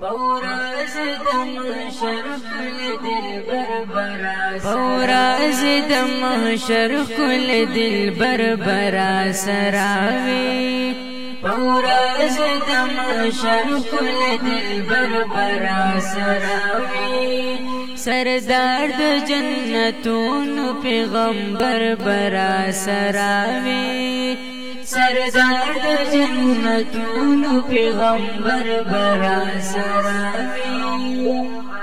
پوراز د محشر کل دلبر برا پوراز د محشر کل دلبر برا سراوي پوراز د محشر کل دلبر برا سراوي سردار د جنتونو پیغمبر برا سراوي سردار د جنتونو پیغمبر برا سراوي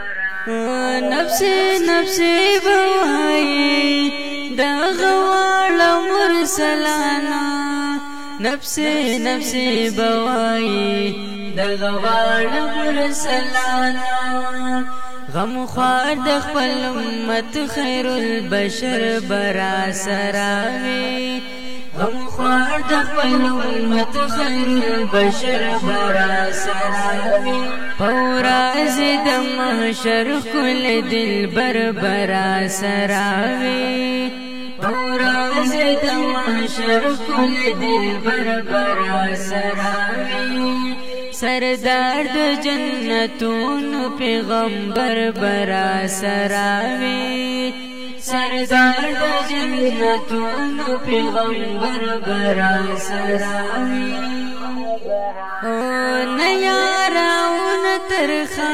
نفسي نفسي بوایي دا غوال مرسلانا نفسي نفسي بوایي دا غوال مرسلانا غم خوار د خپل امت خیر البشر برا سراوي غم خوار د خپل امت خیر البشر برا سراوي پوراز د محشر کل دلبر برا سراوي پوراز د محشر کل دلبر برا سراوي سردار د جنتونو پیغمبر برا سراوي سردار د جنتونو پیغمبر برا سراوي نیاراون ترخا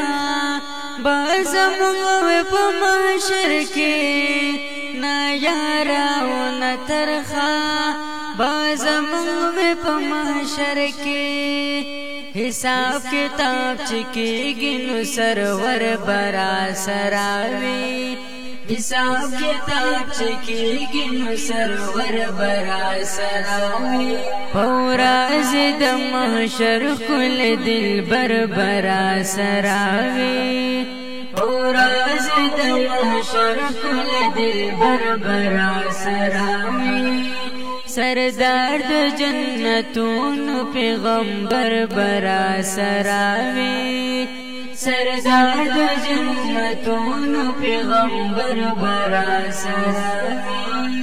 بازمون په محشر کې نیاراون ترخا بازمون په محشر کې حساب کتاب چکیږي نو سرور برا سراوي حساب کتاب چکیږي نو سرور برا سراوي پوراز د محشر کل دلبر برا سراوي پوراز د محشر کل دلبر برا سراوي سردار د جنتونو پیغمبر برا سراوي سردار د جنتونو پیغمبر برا سراوي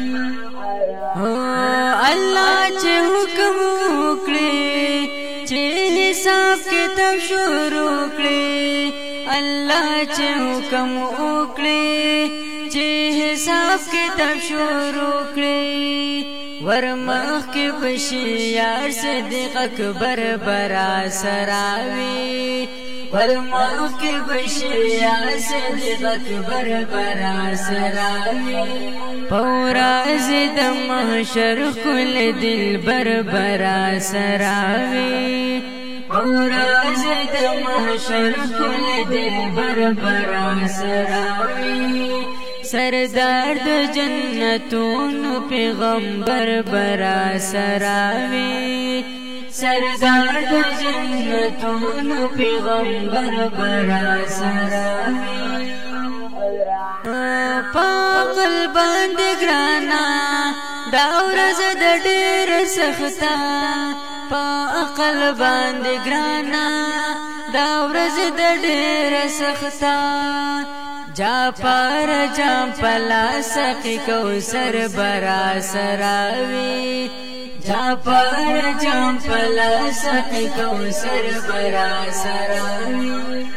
الله چې حکم وکړي چې حساب کتاب شروع کړي الله چې حکم وکړي چې حساب کتاب شروع کړي ورمخ کې بشیار صدیق اکبر برا سراوي ورمخ کې بشیار صدیق اکبر برا سراوي پوراز د محشر کل دلبر برا سراوي پوراز د محشر کل دلبر برا سراوي سردار د جنتونو پیغمبر برا سراوي سردار د جنتونو پیغمبر برا سراوي پاغل باندې ګرانا دا ورځ د ډېر سخته پاغل باندې ګرانا دا ورځ د ډېر سخته جا پر جام پلا سقی کوثر برا سراوي جا پر جام پلا سقی کوثر برا سراوي